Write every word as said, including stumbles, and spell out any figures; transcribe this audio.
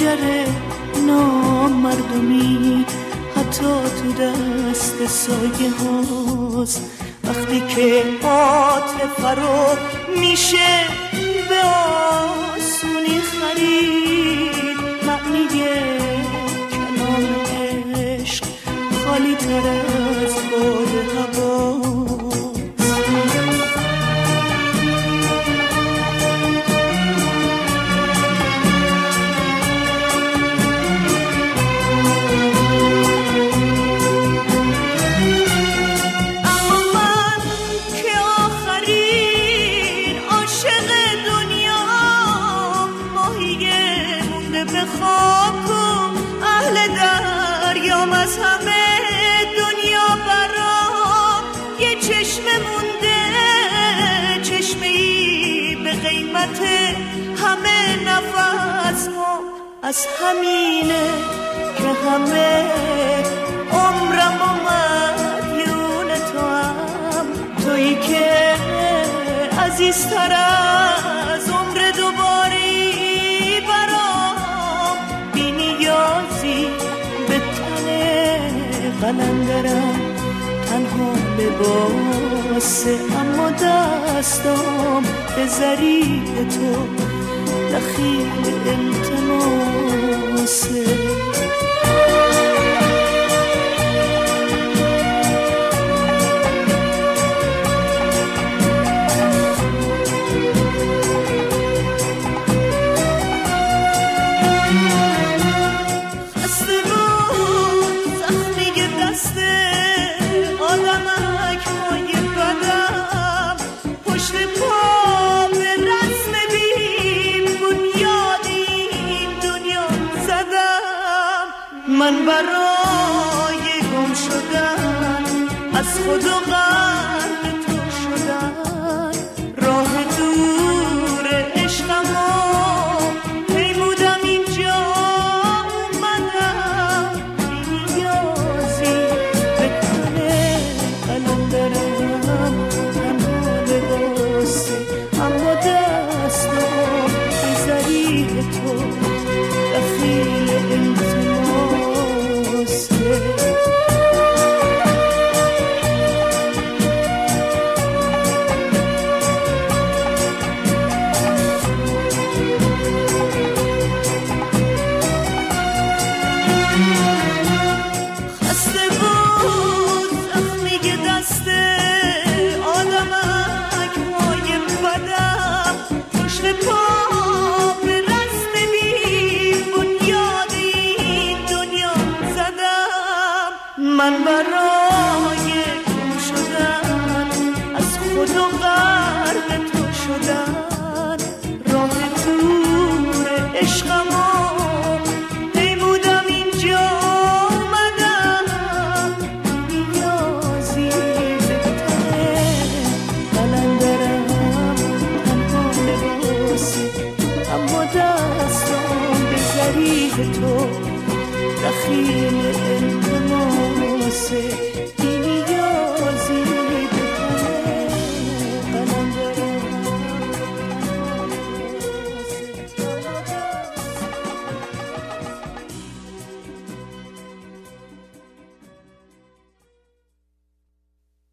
خنجر نامردمی حتی تو دست سایه هاست. وقتی که عاطفه فرو میشه به آسونی خرید، معنی کلام عشق خالی تر از باد هوا. از همه دنیا برام یه چشمه مونده، چشمه‌ای به قیمت همه نفس ما. از همینه که همه عمرم و مدیون تو هم، تویی که عزیزتر از عمر دوباری برام، بی نیازی به قلندرم تنها لباسه، اما دستام به ضریح تو دخیل التماسه. من برای گم شدن از خود و غرق تو شدن، راه دور عشقمو پیمودم اینجا اومدم، بی نیازی به تن قلندرم تنها لباسه، اما دستم به ضریح تو دخیل التماسه. خسته بود زخمی که دست آدمک مای بدم، پشت پا به رسم بی بنیاد این دنیا زدم. من برای گم شدن از خود و غرق تو شدن، راه دور عشقمو پیمودم اینجا اومدم، نیازی به تن قلندرم تنها لباسه، اما دستم به ضریح تو دخیل